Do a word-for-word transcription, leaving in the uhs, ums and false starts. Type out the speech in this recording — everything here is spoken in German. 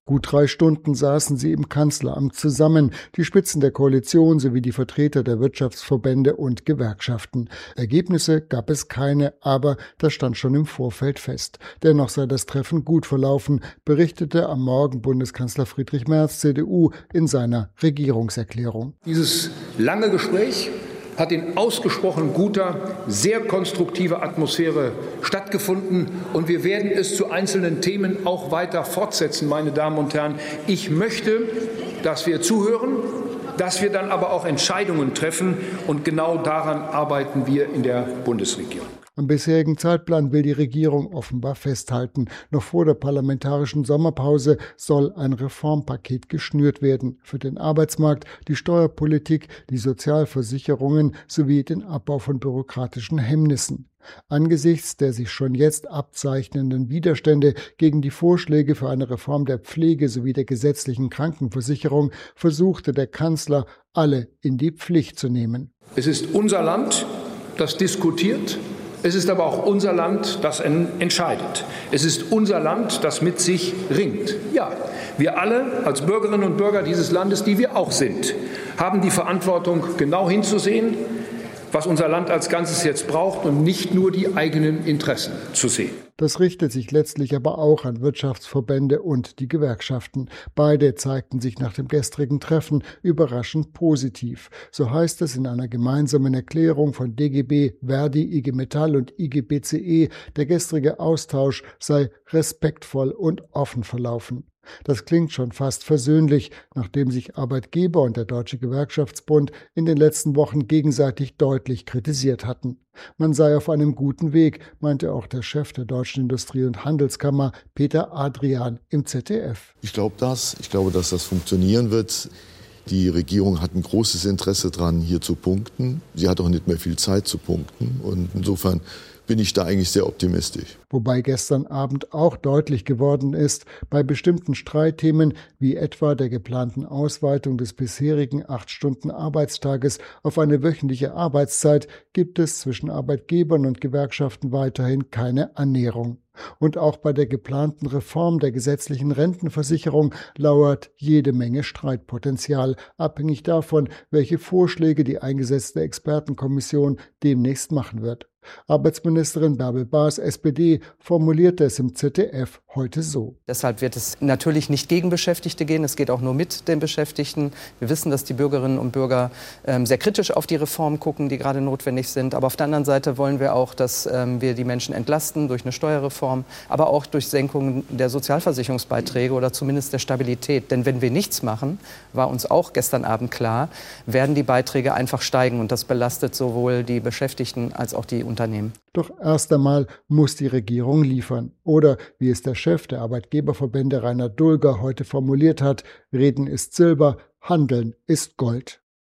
Gut drei Stunden saßen sie im Kanzleramt zusammen, die Spitzen der Koalition sowie die Vertreter der Wirtschaftsverbände und Gewerkschaften. Ergebnisse gab es keine, aber das stand schon im Vorfeld fest. Dennoch sei das Treffen gut verlaufen, berichtete am Morgen Bundeskanzler Friedrich Merz, C D U, in seiner Regierungserklärung. Dieses lange Gespräch hat in ausgesprochen guter, sehr konstruktiver Atmosphäre stattgefunden. Und wir werden es zu einzelnen Themen auch weiter fortsetzen, meine Damen und Herren. Ich möchte, dass wir zuhören, dass wir dann aber auch Entscheidungen treffen. Und genau daran arbeiten wir in der Bundesregierung. Am bisherigen Zeitplan will die Regierung offenbar festhalten. Noch vor der parlamentarischen Sommerpause soll ein Reformpaket geschnürt werden für den Arbeitsmarkt, die Steuerpolitik, die Sozialversicherungen sowie den Abbau von bürokratischen Hemmnissen. Angesichts der sich schon jetzt abzeichnenden Widerstände gegen die Vorschläge für eine Reform der Pflege sowie der gesetzlichen Krankenversicherung versuchte der Kanzler, alle in die Pflicht zu nehmen. Es ist unser Land, das diskutiert. Es ist aber auch unser Land, das entscheidet. Es ist unser Land, das mit sich ringt. Ja, wir alle als Bürgerinnen und Bürger dieses Landes, die wir auch sind, haben die Verantwortung, genau hinzusehen, was unser Land als Ganzes jetzt braucht und nicht nur die eigenen Interessen zu sehen. Das richtet sich letztlich aber auch an Wirtschaftsverbände und die Gewerkschaften. Beide zeigten sich nach dem gestrigen Treffen überraschend positiv. So heißt es in einer gemeinsamen Erklärung von D G B, Verdi, I G Metall und I G B C E, der gestrige Austausch sei respektvoll und offen verlaufen. Das klingt schon fast versöhnlich, nachdem sich Arbeitgeber und der Deutsche Gewerkschaftsbund in den letzten Wochen gegenseitig deutlich kritisiert hatten. Man sei auf einem guten Weg, meinte auch der Chef der Deutschen Industrie- und Handelskammer, Peter Adrian, im Z D F. Ich glaube das. Ich glaube, dass das funktionieren wird. Die Regierung hat ein großes Interesse daran, hier zu punkten. Sie hat auch nicht mehr viel Zeit zu punkten. Und insofern bin ich da eigentlich sehr optimistisch. Wobei gestern Abend auch deutlich geworden ist, bei bestimmten Streitthemen wie etwa der geplanten Ausweitung des bisherigen acht Stunden Arbeitstages auf eine wöchentliche Arbeitszeit gibt es zwischen Arbeitgebern und Gewerkschaften weiterhin keine Annäherung. Und auch bei der geplanten Reform der gesetzlichen Rentenversicherung lauert jede Menge Streitpotenzial, abhängig davon, welche Vorschläge die eingesetzte Expertenkommission demnächst machen wird. Arbeitsministerin Bärbel Baas, S P D, formulierte es im Z D F heute so. Deshalb wird es natürlich nicht gegen Beschäftigte gehen, es geht auch nur mit den Beschäftigten. Wir wissen, dass die Bürgerinnen und Bürger ähm, sehr kritisch auf die Reformen gucken, die gerade notwendig sind. Aber auf der anderen Seite wollen wir auch, dass ähm, wir die Menschen entlasten durch eine Steuerreform, aber auch durch Senkung der Sozialversicherungsbeiträge oder zumindest der Stabilität. Denn wenn wir nichts machen, war uns auch gestern Abend klar, werden die Beiträge einfach steigen. Und das belastet sowohl die Beschäftigten als auch die Unternehmen. Doch erst einmal muss die Regierung liefern. Oder, wie es der Chef der Arbeitgeberverbände Rainer Dulger heute formuliert hat, Reden ist Silber, Handeln ist Gold.